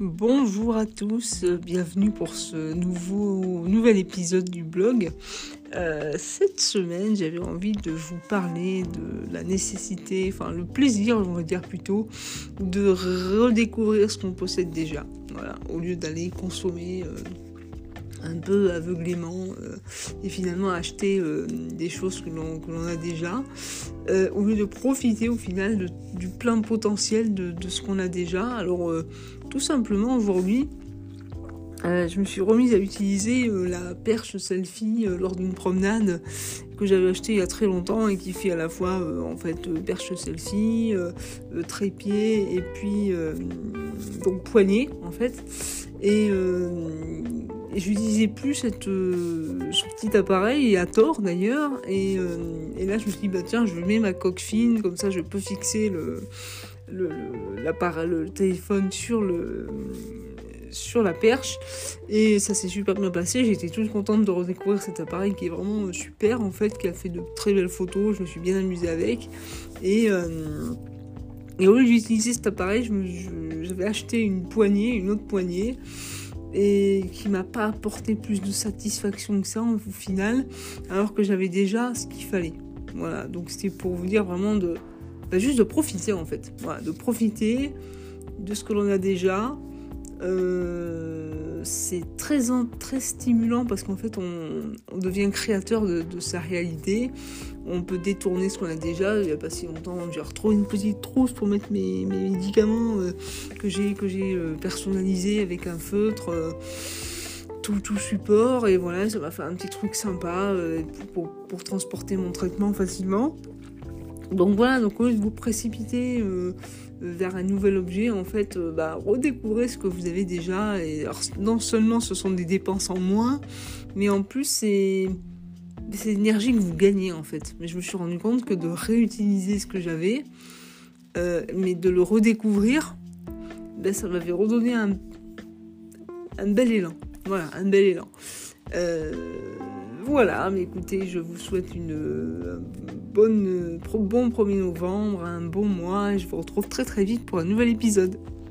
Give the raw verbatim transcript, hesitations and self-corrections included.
Bonjour à tous, euh, bienvenue pour ce nouveau, nouvel épisode du blog. Euh, cette semaine, j'avais envie de vous parler de la nécessité, enfin le plaisir, on va dire plutôt, de redécouvrir ce qu'on possède déjà. Voilà, au lieu d'aller consommer euh, un peu aveuglément euh, et finalement acheter euh, des choses que l'on, que l'on a déjà, euh, au lieu de profiter au final de, du plein potentiel de, de ce qu'on a déjà. Alors euh, tout simplement aujourd'hui, euh, je me suis remise à utiliser euh, la perche selfie euh, lors d'une promenade que j'avais achetée il y a très longtemps et qui fait à la fois euh, en fait euh, perche selfie, euh, euh, trépied et puis euh, donc poignée en fait. Et, euh, et je n'utilisais plus cette, euh, ce petit appareil, et à tort d'ailleurs. Et, euh, et là je me suis dit bah tiens, je mets ma coque fine, comme ça je peux fixer le, le, le, l'appareil, le téléphone sur le sur la perche, et ça s'est super bien passé. J'étais toute contente de redécouvrir cet appareil qui est vraiment super en fait, qui a fait de très belles photos. Je me suis bien amusée avec, et euh, et au lieu d'utiliser cet appareil, je me, je, j'avais acheté une poignée, une autre poignée, et qui m'a pas apporté plus de satisfaction que ça au final, alors que j'avais déjà ce qu'il fallait. Voilà, donc c'était pour vous dire vraiment de bah, juste de profiter en fait, voilà, de profiter de ce que l'on a déjà. Euh, c'est très, très stimulant parce qu'en fait on, on devient créateur de, de sa réalité. On peut détourner ce qu'on a déjà. Il n'y a pas si longtemps, j'ai retrouvé une petite trousse pour mettre mes, mes médicaments euh, que j'ai, que j'ai euh, personnalisés avec un feutre, euh, tout, tout support, et voilà, ça m'a fait un petit truc sympa euh, pour, pour, pour transporter mon traitement facilement. Donc voilà, donc au lieu de vous précipiter euh, vers un nouvel objet, en fait, euh, bah, redécouvrez ce que vous avez déjà. Et alors, non seulement ce sont des dépenses en moins, mais en plus c'est, c'est l'énergie que vous gagnez en fait. Mais je me suis rendu compte que de réutiliser ce que j'avais, euh, mais de le redécouvrir, ben, ça m'avait redonné un, un bel élan. Voilà, un bel élan. Euh, voilà, mais écoutez, je vous souhaite une euh, bonne, euh, bon premier novembre, un bon mois, et je vous retrouve très très vite pour un nouvel épisode.